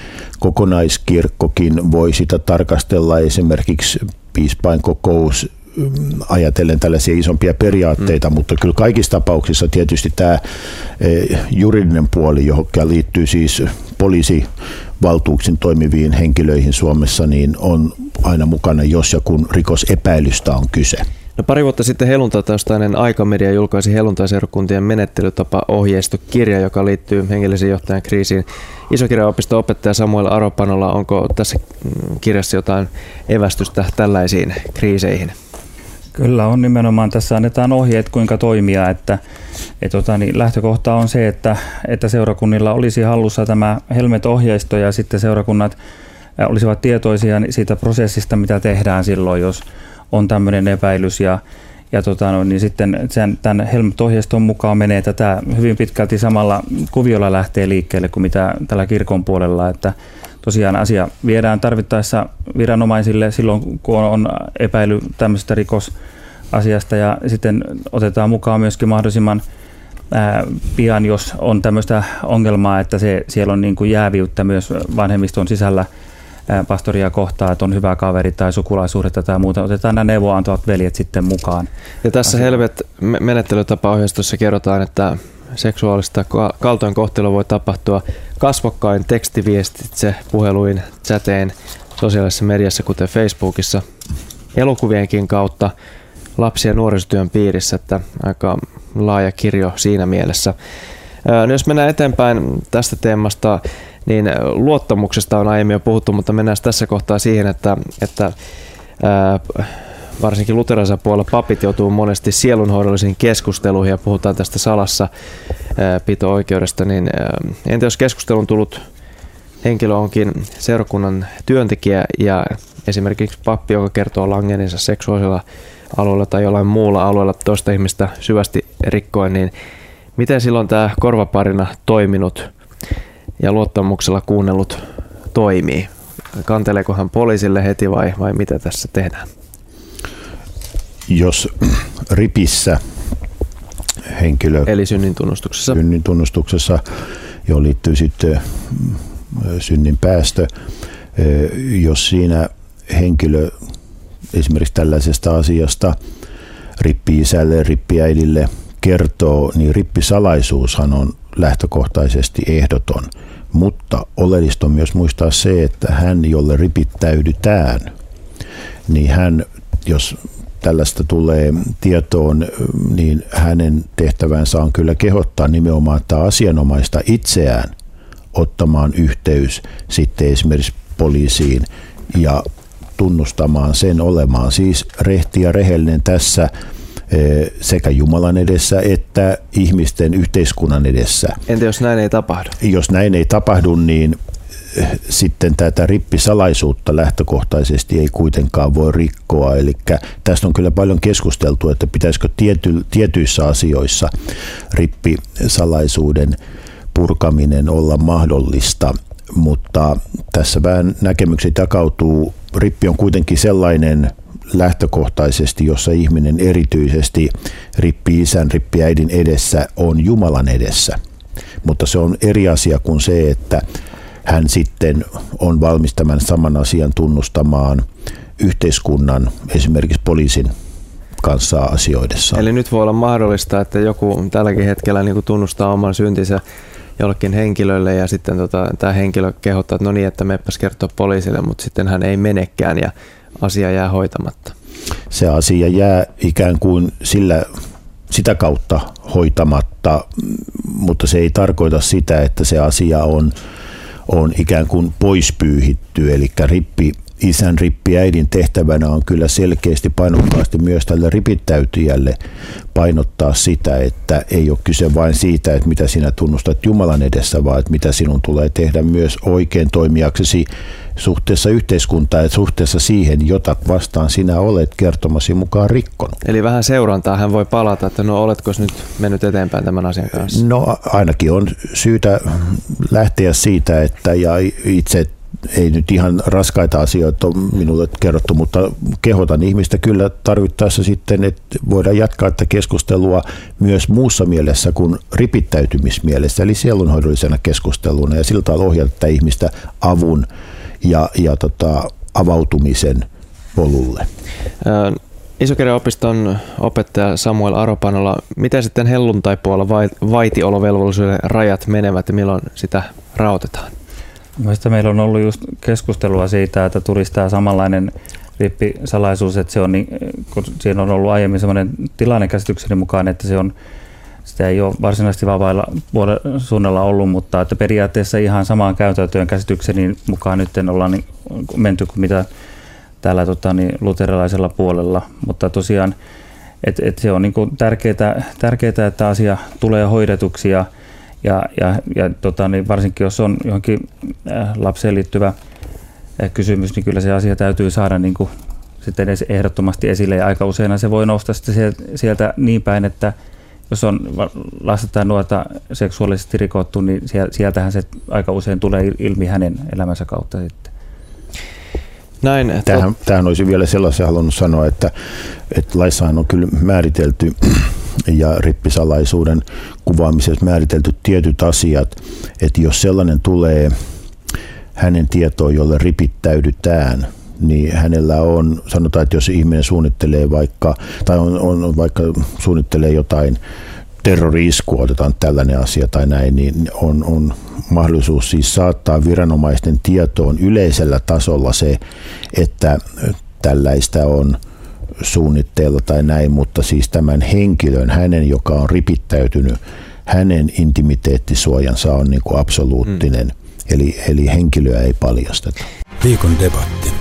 kokonaiskirkkokin voi sitä tarkastella, esimerkiksi piispain kokous ajatellen tällaisia isompia periaatteita, mm. mutta kyllä kaikissa tapauksissa tietysti tämä juridinen puoli, johon liittyy siis poliisivaltuuksin toimiviin henkilöihin Suomessa, niin on aina mukana, jos ja kun rikosepäilystä on kyse. No pari vuotta sitten helluntaitaustainen Aikamedia julkaisi helluntaiseurakuntien menettelytapa-ohjeistokirja, joka liittyy hengellisen johtajan kriisiin. Isokirjaopiston opettaja Samuel Aropanola, onko tässä kirjassa jotain evästystä tällaisiin kriiseihin? Kyllä on, nimenomaan tässä annetaan ohjeet kuinka toimia, että et, tota, niin lähtökohta on se, että, että seurakunnilla olisi hallussa tämä Helmet-ohjeisto ja sitten seurakunnat olisivat tietoisia siitä prosessista, mitä tehdään silloin, jos on tämmöinen epäilys ja, ja tota, no, niin sitten sen, tämän Helmet-ohjeiston mukaan menee tätä hyvin pitkälti samalla kuviolla lähtee liikkeelle kuin mitä tällä kirkon puolella, että tosiaan asia viedään tarvittaessa viranomaisille silloin, kun on epäily tämmöisestä rikosasiasta ja sitten otetaan mukaan myöskin mahdollisimman ää, pian, jos on tämmöistä ongelmaa, että se, siellä on niin kuin jääviyttä myös vanhemmiston sisällä ää, pastoria kohtaan, että on hyvä kaveri tai sukulaisuudetta tai muuta. Otetaan nämä neuvoa antavat veljet sitten mukaan. Ja tässä Helmet-menettelytapa-ohjeistossa kerrotaan, että seksuaalista kaltoinkohtelua voi tapahtua kasvokkain, tekstiviestitse, puheluin, chatein, sosiaalisessa mediassa, kuten Facebookissa, elokuvienkin kautta, lapsi- ja nuorisotyön piirissä, että aika laaja kirjo siinä mielessä. No jos mennään eteenpäin tästä teemasta, niin luottamuksesta on aiemmin jo puhuttu, mutta mennään tässä kohtaa siihen, että, että ää, varsinkin luterilaisella puolella papit joutuu monesti sielunhoidollisiin keskusteluihin ja puhutaan tästä salassa pito-oikeudesta, niin entä jos keskustelun tullut henkilö onkin seurakunnan työntekijä ja esimerkiksi pappi, joka kertoo langenneensa seksuaalisella alueella tai jollain muulla alueella toista ihmistä syvästi rikkoen, niin miten silloin tämä korvaparina toiminut ja luottamuksella kuunnellut toimii? Kanteleeko hän poliisille heti vai, vai mitä tässä tehdään? Jos ripissä henkilö, eli synnintunnustuksessa, synnintunnustuksessa johon liittyy sitten synnin päästö, jos siinä henkilö esimerkiksi tällaisesta asiasta rippi-isälle, rippiäidille kertoo, niin rippisalaisuushan on lähtökohtaisesti ehdoton, mutta oleellista on myös muistaa se, että hän, jolle ripittäydytään, niin hän, jos tällaista tulee tietoon, niin hänen tehtävänsä on kyllä kehottaa nimenomaan tämä asianomaista itseään ottamaan yhteys sitten esimerkiksi poliisiin ja tunnustamaan sen olemaan siis rehti ja rehellinen tässä sekä Jumalan edessä että ihmisten yhteiskunnan edessä. Entä jos näin ei tapahdu? Jos näin ei tapahdu, niin sitten tätä rippisalaisuutta lähtökohtaisesti ei kuitenkaan voi rikkoa. Eli tästä on kyllä paljon keskusteltu, että pitäisikö tiety, tietyissä asioissa rippisalaisuuden purkaminen olla mahdollista, mutta tässä vähän näkemykset jakautuu. Rippi on kuitenkin sellainen lähtökohtaisesti, jossa ihminen erityisesti rippi-isän, rippiäidin edessä on Jumalan edessä. Mutta se on eri asia kuin se, että hän sitten on valmis tämän saman asian tunnustamaan yhteiskunnan, esimerkiksi poliisin kanssa asioidessa. Eli nyt voi olla mahdollista, että joku tälläkin hetkellä niin kuin tunnustaa oman syntinsä jollekin henkilölle ja sitten tota, tämä henkilö kehottaa, että no niin, että menepäs kertoa poliisille, mutta sitten hän ei menekään ja asia jää hoitamatta. Se asia jää ikään kuin sillä, sitä kautta hoitamatta, mutta se ei tarkoita sitä, että se asia on on ikään kuin poispyyhitty, eli rippi, isän rippiäidin tehtävänä on kyllä selkeästi painokkaasti myös tälle ripittäytyjälle painottaa sitä, että ei ole kyse vain siitä, että mitä sinä tunnustat Jumalan edessä, vaan että mitä sinun tulee tehdä myös oikein toimijaksesi suhteessa yhteiskuntaan ja suhteessa siihen, jota vastaan sinä olet kertomasi mukaan rikkonut. Eli vähän seurantaa hän voi palata, että no oletko nyt mennyt eteenpäin tämän asian kanssa? No ainakin on syytä lähteä siitä, että ja itse ei nyt ihan raskaita asioita ole minulle kerrottu, mutta kehotan ihmistä kyllä tarvittaessa sitten, että voidaan jatkaa tätä keskustelua myös muussa mielessä kuin ripittäytymismielessä, eli sielunhoidollisena keskusteluna ja sillä tavalla ohjata tätä ihmistä avun ja, ja tota, avautumisen polulle. Ää, Iso-Keriä-opiston opettaja Samuel Aropanola, miten sitten helluntaipuolella vaitiolovelvollisuuden rajat menevät ja milloin sitä raotetaan? Mielestäni meillä on ollut just keskustelua siitä, että tulisi tämä samanlainen rippisalaisuus, että se on, niin, kun siinä on ollut aiemmin sellainen tilannekäsitykseni mukaan, että se on, sitä ei ole varsinaisesti vapailla suunnalla ollut, mutta että periaatteessa ihan samaan käytäntöön käsitykseni mukaan nyt ollaan niin menty kuin mitä täällä tota, niin, luterilaisella puolella, mutta tosiaan et, et se on niin kuin tärkeää, tärkeää, että asia tulee hoidetuksi ja, ja, ja, ja tota, niin varsinkin jos on johonkin lapseen liittyvä kysymys, niin kyllä se asia täytyy saada niin kuin sitten ehdottomasti esille ja aika usein se voi nousta sitten sieltä niin päin, että jos on lasta tai nuorta seksuaalisesti rikottu, niin sieltähän se aika usein tulee ilmi hänen elämänsä kautta sitten. Näin, tähän, tähän olisi vielä sellaisen halunnut sanoa, että, että laissahan on kyllä määritelty ja rippisalaisuuden kuvaamisessa määritelty tietyt asiat, että jos sellainen tulee hänen tietoon, jolle ripittäydytään, niin hänellä on, sanotaan, että jos ihminen suunnittelee vaikka, tai on, on vaikka suunnittelee jotain terrori-iskua, otetaan tällainen asia tai näin, niin on, on mahdollisuus siis saattaa viranomaisten tietoon yleisellä tasolla se, että tällaista on suunnitteilla tai näin, mutta siis tämän henkilön, hänen, joka on ripittäytynyt, hänen intimiteettisuojansa on niin kuin absoluuttinen, mm. eli, eli henkilöä ei paljasteta. Viikon debatti.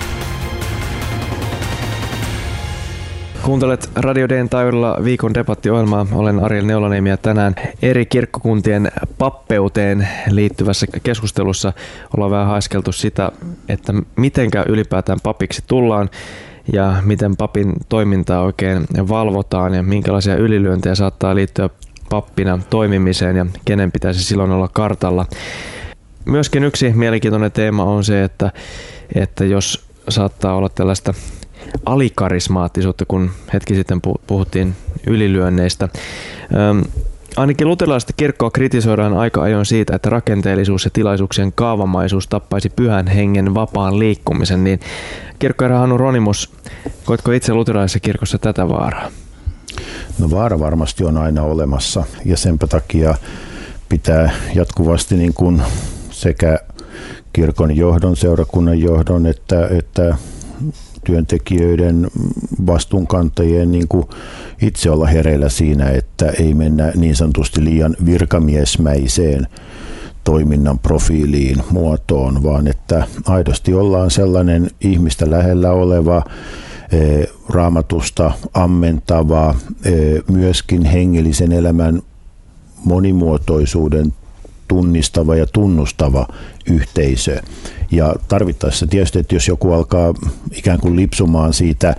Kuuntelet Radio D:n taajuudella viikon debattiohjelmaa. Olen Ariel Neulaniemi ja tänään eri kirkkokuntien pappeuteen liittyvässä keskustelussa ollaan vähän haiskeltu sitä, että mitenkä ylipäätään papiksi tullaan ja miten papin toimintaa oikein valvotaan ja minkälaisia ylilyöntejä saattaa liittyä pappina toimimiseen ja kenen pitäisi silloin olla kartalla. Myöskin yksi mielenkiintoinen teema on se, että, että jos saattaa olla tällaista alikarismaattisuutta, kun hetki sitten puhuttiin ylilyönneistä. Öm, ainakin luterilaista kirkkoa kritisoidaan aika ajoin siitä, että rakenteellisuus ja tilaisuuksien kaavamaisuus tappaisi pyhän hengen vapaan liikkumisen. Niin kirkkoherra Hannu Ronimus, koetko itse luterilaisessa kirkossa tätä vaaraa? No vaara varmasti on aina olemassa ja senpä takia pitää jatkuvasti niin kuin sekä kirkon johdon, seurakunnan johdon että, että työntekijöiden, vastuunkantajien niin kuin itse olla hereillä siinä, että ei mennä niin sanotusti liian virkamiesmäiseen toiminnan profiiliin, muotoon, vaan että aidosti ollaan sellainen ihmistä lähellä oleva, Raamatusta ammentava, myöskin hengellisen elämän monimuotoisuuden tunnistava ja tunnustava yhteisö. Ja tarvittaessa tietysti, että jos joku alkaa ikään kuin lipsumaan siitä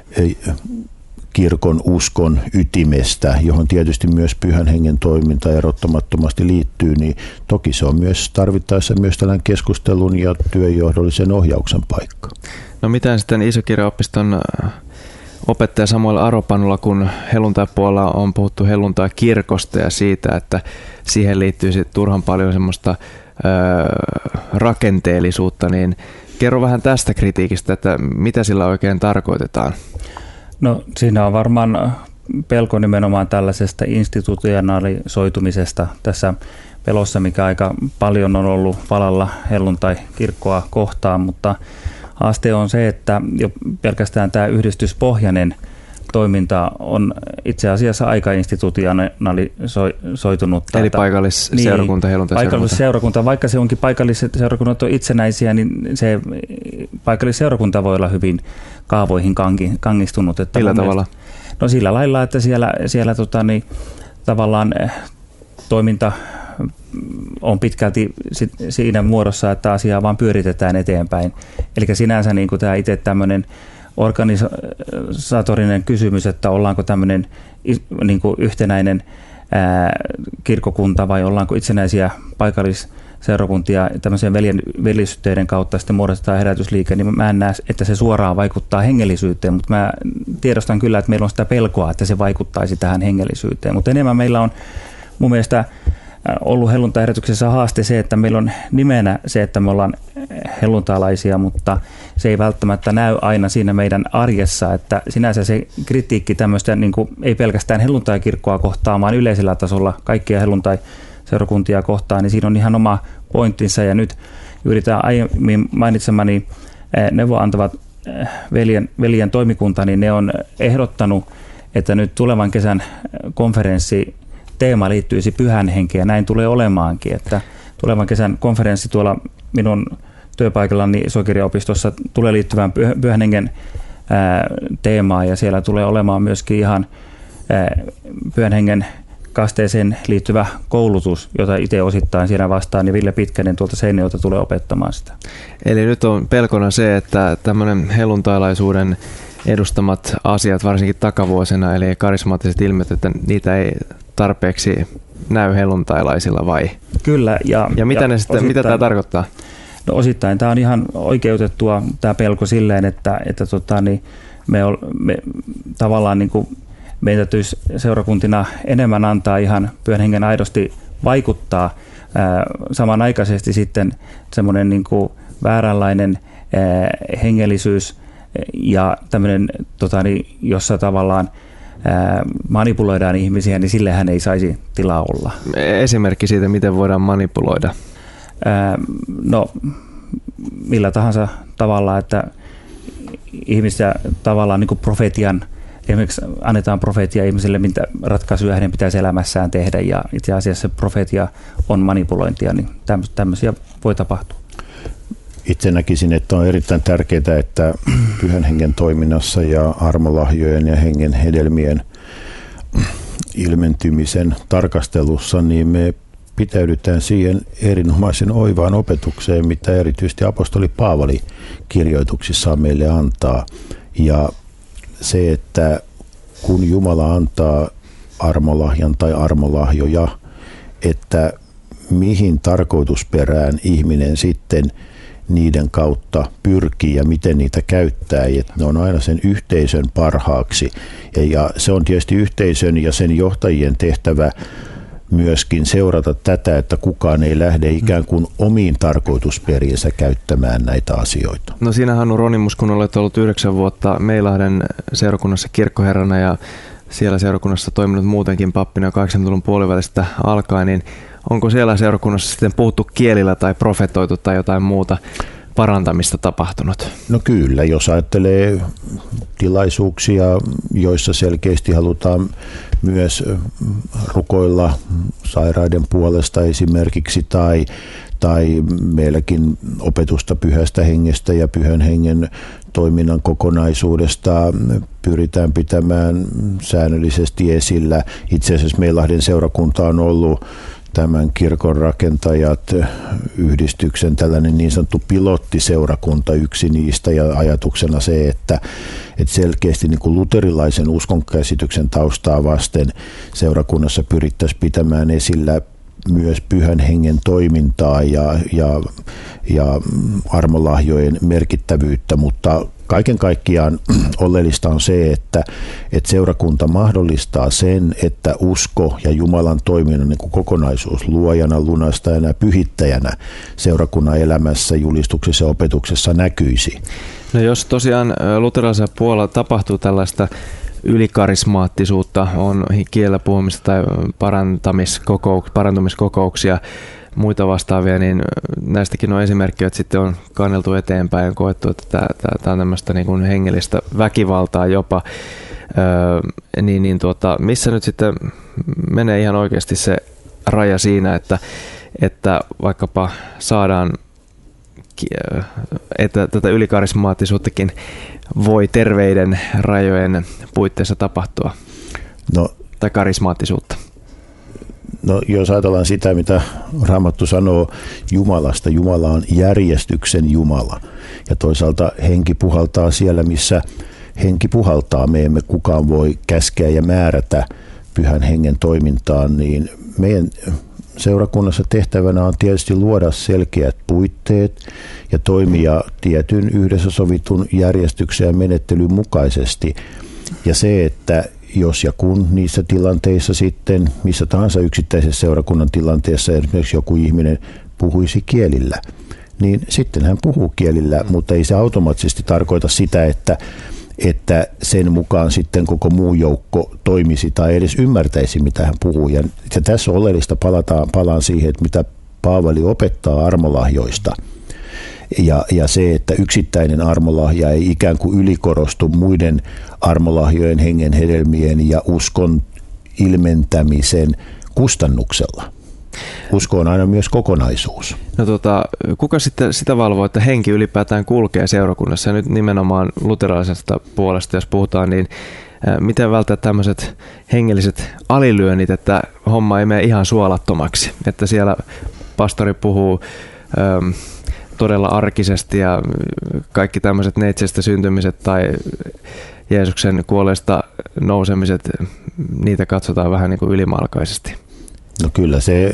kirkon uskon ytimestä, johon tietysti myös pyhän hengen toiminta erottamattomasti liittyy, niin toki se on myös tarvittaessa myös tällainen keskustelun ja työjohdollisen ohjauksen paikka. No miten sitten Iso-Keriä-opiston opettaja Samuel Aropanola, kun helluntaipuolella on puhuttu helluntai-kirkosta ja siitä, että siihen liittyy sitten turhan paljon semmoista öö, rakenteellisuutta, niin kerro vähän tästä kritiikistä, että mitä sillä oikein tarkoitetaan? No siinä on varmaan pelko nimenomaan tällaisesta institutionalisoitumisesta tässä pelossa, mikä aika paljon on ollut valalla helluntai-kirkkoa kohtaan, mutta haaste on se, että jo pelkästään tämä yhdistyspohjainen toiminta on itse asiassa aika institutionalisoitunut. Eli paikallisseurakunta, niin, helluntai-seurakunta. Paikallisseurakunta, vaikka se onkin paikallisseurakunnat on itsenäisiä, niin se paikallisseurakunta voi olla hyvin kaavoihin kangistunut. Että millä tavalla? No sillä lailla, että siellä, siellä tota, niin, tavallaan toiminta on pitkälti siinä muodossa, että asiaa vaan pyöritetään eteenpäin. Eli sinänsä niin kuin tämä itse tämmöinen organisatorinen kysymys, että ollaanko tämmöinen niin kuin yhtenäinen ää, kirkkokunta vai ollaanko itsenäisiä paikallis seurakuntia tämmöisen veljen, veljesyyteiden kautta sitten muodostetaan herätysliike, niin mä en näe, että se suoraan vaikuttaa hengellisyyteen, mutta mä tiedostan kyllä, että meillä on sitä pelkoa, että se vaikuttaisi tähän hengellisyyteen, mutta enemmän meillä on mun mielestä ollut helluntaiherätyksessä haaste se, että meillä on nimenä se, että me ollaan helluntalaisia, mutta se ei välttämättä näy aina siinä meidän arjessa, että sinänsä se kritiikki tämmöistä niin kuin, ei pelkästään helluntaikirkkoa kohtaan, vaan yleisellä tasolla kaikkia helluntaiseurakuntia kohtaan, niin siinä on ihan oma pointtinsa ja nyt juuri tämä aiemmin mainitsemani neuvoantavat veljen, veljen toimikunta, niin ne on ehdottanut, että nyt tulevan kesän konferenssi teema liittyisi pyhän henkeen, ja näin tulee olemaankin, että tulevan kesän konferenssi tuolla minun työpaikallani Sokirjaopistossa tulee liittyvään pyhän hengen teemaan, ja siellä tulee olemaan myöskin ihan ää, pyhän hengen kasteeseen liittyvä koulutus, jota itse osittain siellä vastaan, ja Ville Pitkänen tuolta Seinäjoelta tulee opettamaan sitä. Eli nyt on pelkona se, että tämmöinen helluntailaisuuden edustamat asiat, varsinkin takavuosina, eli karismaattiset ilmiöt, että niitä ei tarpeeksi näy helluntailaisilla vai? Kyllä. Ja, ja mitä, ja ne sitten, mitä tämä tarkoittaa? No osittain tämä on ihan oikeutettua tämä pelko silleen, että, että tota, niin me, ol, me tavallaan niin kuin meidän täytyisi seurakuntina enemmän antaa ihan pyhän hengen aidosti vaikuttaa. Ää, samanaikaisesti sitten semmoinen niin kuin vääränlainen ää, hengellisyys ja tämmöinen, tota, niin, jossa tavallaan ää, manipuloidaan ihmisiä, niin sillehän ei saisi tilaa olla. Esimerkki siitä, miten voidaan manipuloida? Ää, no, millä tahansa tavalla, että ihmisiä tavallaan niin kuin profetian, esimerkiksi annetaan profetia ihmisille, mitä ratkaisuja hänen pitäisi elämässään tehdä, ja itse asiassa profetia on manipulointia, niin tämmöisiä voi tapahtua. Itse näkisin, että on erittäin tärkeää, että pyhän hengen toiminnassa ja armolahjojen ja hengen hedelmien ilmentymisen tarkastelussa, niin me pitäydytään siihen erinomaisen oivaan opetukseen, mitä erityisesti apostoli Paavali kirjoituksissaan meille antaa. Ja se, että kun Jumala antaa armolahjan tai armolahjoja, että mihin tarkoitusperään ihminen sitten niiden kautta pyrkii ja miten niitä käyttää, että ne on aina sen yhteisön parhaaksi. Ja se on tietysti yhteisön ja sen johtajien tehtävä myöskin seurata tätä, että kukaan ei lähde ikään kuin omiin tarkoitusperiensä käyttämään näitä asioita. No siinä Hannu Ronimus, kun olet ollut yhdeksän vuotta Meilahden seurakunnassa kirkkoherrana ja siellä seurakunnassa toiminut muutenkin pappina kahdeksankymmentäluvun puolivälistä alkaen, niin onko siellä seurakunnassa sitten puhuttu kielillä tai profetoitu tai jotain muuta parantamista tapahtunut? No kyllä, jos ajattelee tilaisuuksia, joissa selkeästi halutaan myös rukoilla sairaiden puolesta esimerkiksi tai, tai meilläkin opetusta pyhästä hengestä ja pyhän hengen toiminnan kokonaisuudesta pyritään pitämään säännöllisesti esillä. Itse asiassa Meilahden seurakunta on ollut tämän kirkon rakentajat yhdistyksen tällainen niin sanottu pilottiseurakunta, yksi niistä, ja ajatuksena se, että, että selkeästi niin kuin luterilaisen uskonkäsityksen taustaa vasten seurakunnassa pyrittäisiin pitämään esillä myös pyhän hengen toimintaa ja, ja, ja armolahjojen merkittävyyttä, mutta kaiken kaikkiaan oleellista on se, että, että seurakunta mahdollistaa sen, että usko ja Jumalan toiminnan niin kuin kokonaisuus luojana, lunastajana ja pyhittäjänä seurakunnan elämässä, julistuksessa ja opetuksessa näkyisi. No jos tosiaan luterilaisella puolella tapahtuu tällaista ylikarismaattisuutta, on kielellä puhumista tai parantamiskokouksia, parantumiskokouksia, muita vastaavia, niin näistäkin on esimerkkejä, että sitten on kanneltu eteenpäin ja koettu, että tämä, tämä, tämä on tämmöistä niin kuin hengellistä väkivaltaa jopa. Öö, niin, niin tuota, missä nyt sitten menee ihan oikeasti se raja siinä, että, että vaikkapa saadaan, että tätä ylikarismaattisuuttakin voi terveiden rajojen puitteissa tapahtua, no, tai karismaattisuutta? No, jos ajatellaan sitä, mitä Raamattu sanoo Jumalasta, Jumala on järjestyksen Jumala. Ja toisaalta henki puhaltaa siellä, missä henki puhaltaa. Me emme kukaan voi käskeä ja määrätä pyhän hengen toimintaan, niin meidän seurakunnassa tehtävänä on tietysti luoda selkeät puitteet ja toimia tietyn yhdessä sovitun järjestyksen ja menettelyn mukaisesti. Ja se, että jos ja kun niissä tilanteissa sitten, missä tahansa yksittäisessä seurakunnan tilanteessa esimerkiksi joku ihminen puhuisi kielillä, niin sitten hän puhuu kielillä, mutta ei se automaattisesti tarkoita sitä, että, että sen mukaan sitten koko muu joukko toimisi tai edes ymmärtäisi, mitä hän puhuu. Ja tässä on oleellista, palataan, palaan siihen, että mitä Paavali opettaa armolahjoista. Ja, ja se, että yksittäinen armolahja ei ikään kuin ylikorostu muiden armolahjojen, hengen hedelmien ja uskon ilmentämisen kustannuksella. Usko on aina myös kokonaisuus. No tota, kuka sitten sitä valvoo, että henki ylipäätään kulkee seurakunnassa? Ja nyt nimenomaan luterilaisesta puolesta, jos puhutaan, niin miten välttää tämmöiset hengelliset alilyönnit, että homma ei mene ihan suolattomaksi? Että siellä pastori puhuu ähm, todella arkisesti ja kaikki tämmöiset neitsestä syntymiset tai Jeesuksen kuolleesta nousemiset, niitä katsotaan vähän niin kuin ylimalkaisesti. No kyllä se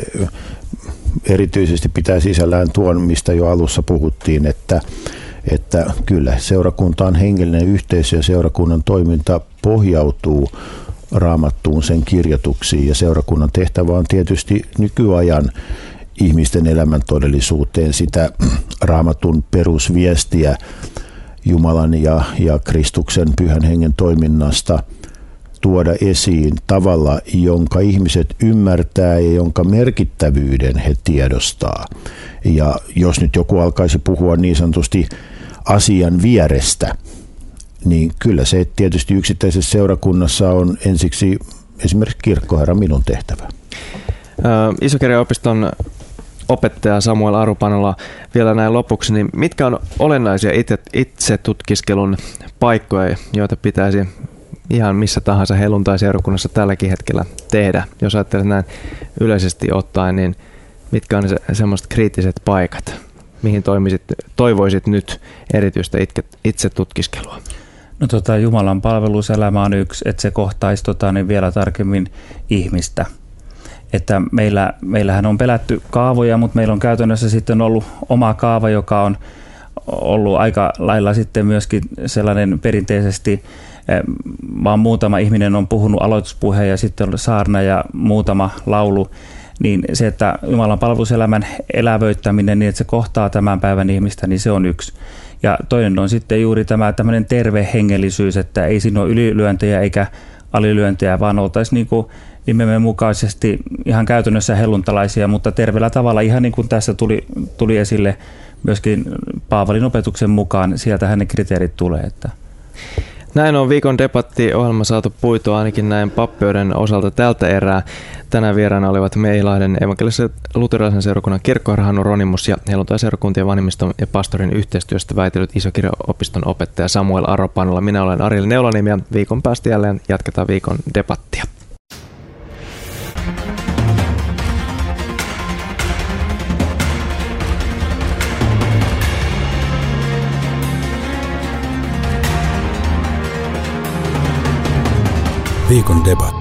erityisesti pitää sisällään tuon, mistä jo alussa puhuttiin, että, että kyllä seurakunta on hengellinen yhteisö ja seurakunnan toiminta pohjautuu Raamattuun, sen kirjoituksiin, ja seurakunnan tehtävä on tietysti nykyajan ihmisten elämän todellisuuteen sitä Raamatun perusviestiä Jumalan ja, ja Kristuksen pyhän hengen toiminnasta tuoda esiin tavalla, jonka ihmiset ymmärtää ja jonka merkittävyyden he tiedostaa. Ja jos nyt joku alkaisi puhua niin sanotusti asian vierestä, niin kyllä se tietysti yksittäisessä seurakunnassa on ensiksi esimerkiksi kirkkoherra minun tehtävä. Iso-Keriä-opiston opettaja Samuel Arupanola vielä näin lopuksi, niin mitkä on olennaisia itse, itse tutkiskelun paikkoja, joita pitäisi ihan missä tahansa helluntai-seurakunnassa tälläkin hetkellä tehdä? Jos ajattelet näin yleisesti ottaen, niin mitkä on se, semmoiset kriittiset paikat, mihin toimisit, toivoisit nyt erityistä itke, itse tutkiskelua? No tota, Jumalan palveluselämä on yksi, että se kohtaisi tota, niin vielä tarkemmin ihmistä. Että meillä, meillähän on pelätty kaavoja, mutta meillä on käytännössä sitten ollut oma kaava, joka on ollut aika lailla sitten myöskin sellainen perinteisesti, vaan muutama ihminen on puhunut aloituspuheen ja sitten on saarna ja muutama laulu, niin se, että Jumalan palveluselämän elävöittäminen niin, että se kohtaa tämän päivän ihmistä, niin se on yksi. Ja toinen on sitten juuri tämä tämmöinen terve hengellisyys, että ei siinä ole ylilyöntejä eikä alilyöntejä, vaan oltaisiin niin kuin nimemme mukaisesti ihan käytännössä helluntalaisia, mutta terveellä tavalla, ihan niin kuin tässä tuli, tuli esille myöskin Paavalin opetuksen mukaan, sieltä hänen kriteerit tulee. Että. Näin on viikon debatti-ohjelma saatu puitua ainakin näin pappeuden osalta tältä erää. Tänään vieraana olivat Meilahden evankelisen luterilaisen seurakunnan kirkkoherra Hannu Ronimus ja helluntai-seurakuntien vanhimmiston ja pastorin yhteistyöstä väitellyt Iso-Keriä-opiston opettaja Samuel Arupanola. Minä olen Ariel Neulanim ja viikon päästä jälleen jatketaan viikon debattia. Viikon debatti.